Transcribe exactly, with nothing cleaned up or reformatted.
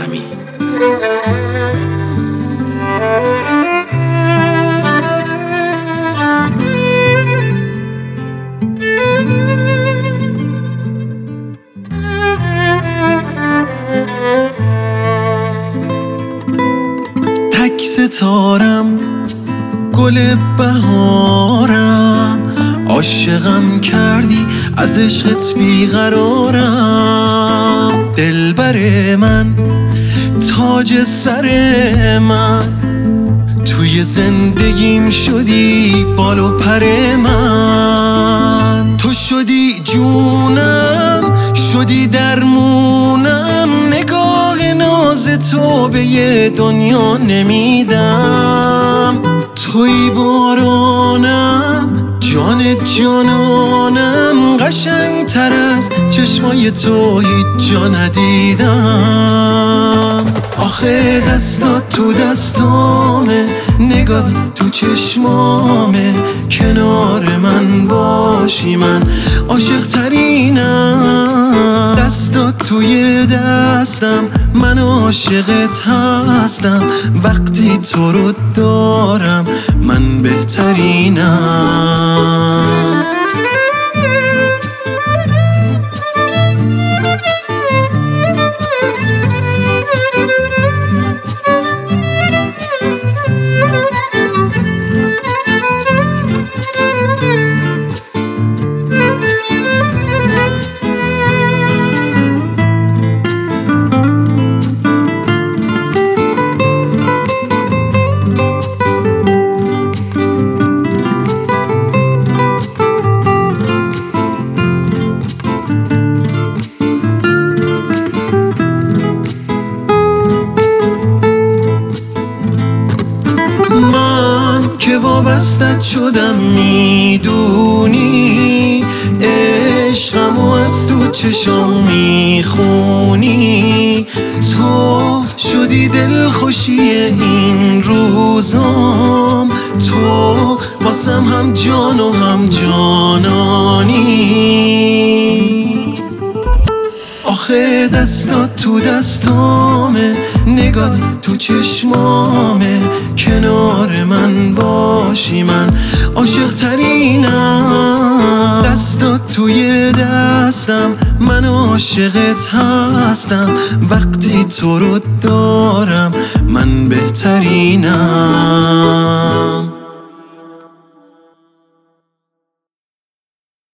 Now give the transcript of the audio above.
زمین. تک ستارم، گل بهارم، عاشقم کردی، از عشقت بیقرارم. دلبر من، تاج سر من، توی زندگیم شدی بال و پر من. تو شدی جونم، شدی درمونم، نگاه ناز تو به یه دنیا نمیدم. توی بارانم، جان جانانم، قشنگ تر از چشمای تو هیچ جا ندیدم. آخه دستات تو دستامه، نگات تو چشمامه، کنار من باشی من عاشق ترینم. دستات توی دستم، من عاشقت هستم، وقتی تو رو دارم من بهترینم. که وابستت شدم میدونی، عشقمو از تو چشام میخونی. تو شدی دلخوشی این روزام، تو واسم هم جان و هم جانانی. آخه دستات تو دستامه، نگات تو چشمامه، کنار من باشی من عاشق ترینم. دستات توی دستم، من عاشقت هستم، وقتی تو رو دارم من بهترینم.